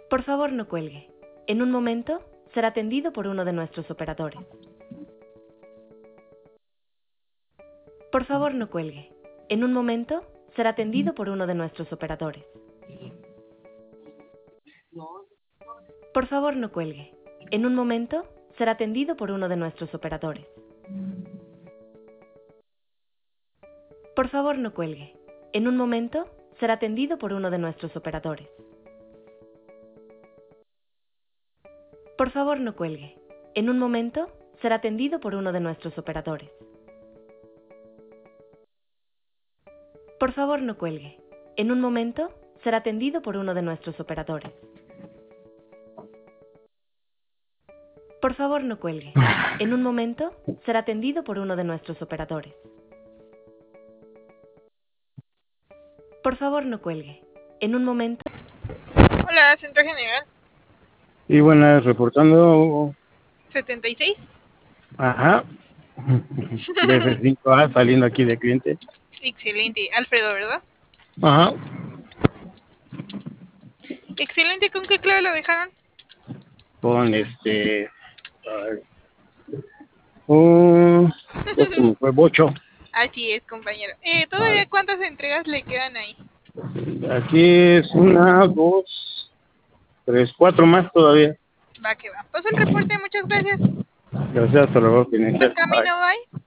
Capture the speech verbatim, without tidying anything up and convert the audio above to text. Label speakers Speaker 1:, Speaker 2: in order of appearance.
Speaker 1: Por favor, no cuelgue. En un momento, será atendido por uno de nuestros operadores. Por favor, no cuelgue. En un momento, será atendido por uno de nuestros operadores. Por favor, no cuelgue. En un momento, será atendido por uno de nuestros operadores. Por favor, no cuelgue. En un momento, será atendido por uno de nuestros operadores. Por favor, no cuelgue. En un momento, será atendido por uno de nuestros operadores. Por favor, no cuelgue. En un momento, será atendido por uno de nuestros operadores. Por favor, no cuelgue. En un momento, será atendido por uno de nuestros operadores. Por favor, no cuelgue. En un momento...
Speaker 2: Hola, Centro General.
Speaker 3: Y buenas, reportando.
Speaker 2: setenta y seis.
Speaker 3: Ajá. De F cinco A saliendo aquí de cliente.
Speaker 2: Excelente. Alfredo, ¿verdad?
Speaker 3: Ajá.
Speaker 2: Excelente. ¿Con qué clave lo dejaron?
Speaker 3: Con este. ay, Un. Pues como fue bocho.
Speaker 2: Así es, compañero. Eh, ¿Todavía
Speaker 3: Ay,
Speaker 2: cuántas entregas le quedan ahí?
Speaker 3: aquí es una, dos, tres, cuatro más todavía.
Speaker 2: Va que va. Paso el reporte. Muchas gracias.
Speaker 3: Gracias, hasta luego,
Speaker 2: Buen
Speaker 3: Bye.
Speaker 2: camino, bye.